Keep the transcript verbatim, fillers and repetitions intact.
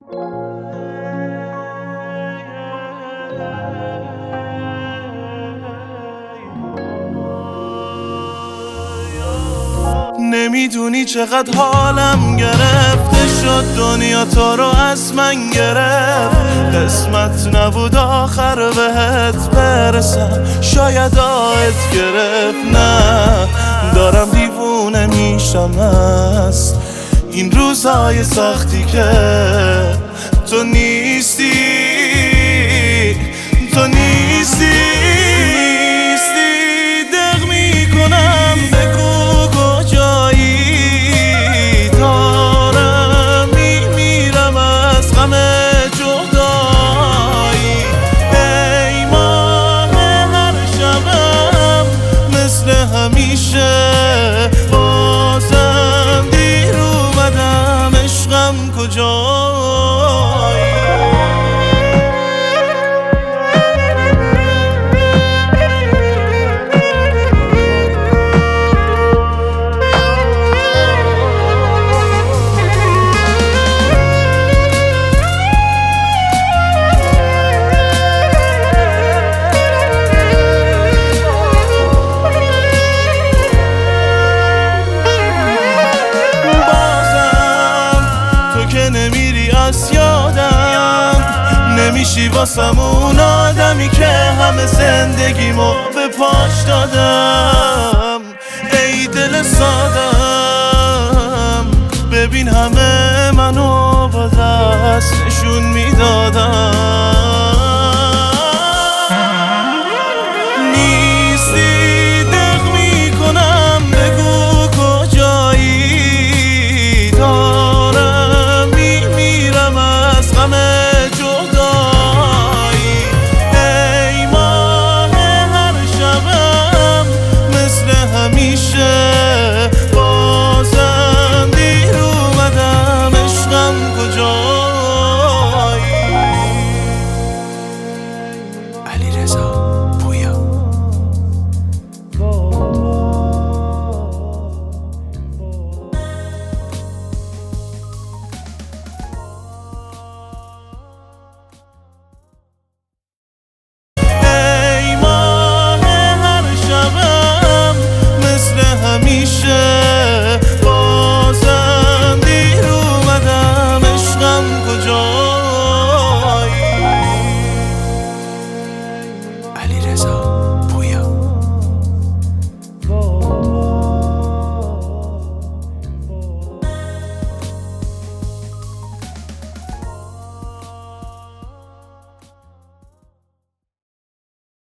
نمیدونی چقدر حالم گرفته شد، دنیا تو رو از من گرفت. قسمت نبود آخر بهت برسم، شاید آهت گرفت. نه دارم دیوونه میشم از این روزهای سختی که تو نیستی، تو نیستی. همیشه بازم دیر اومدم، عشقم کجایی؟ نمیری از یادم، نمیشی واسم اون آدمی که همه زندگیمو به پاش دادم. ای دل سادم ببین همه منو با دست نشون میدادم.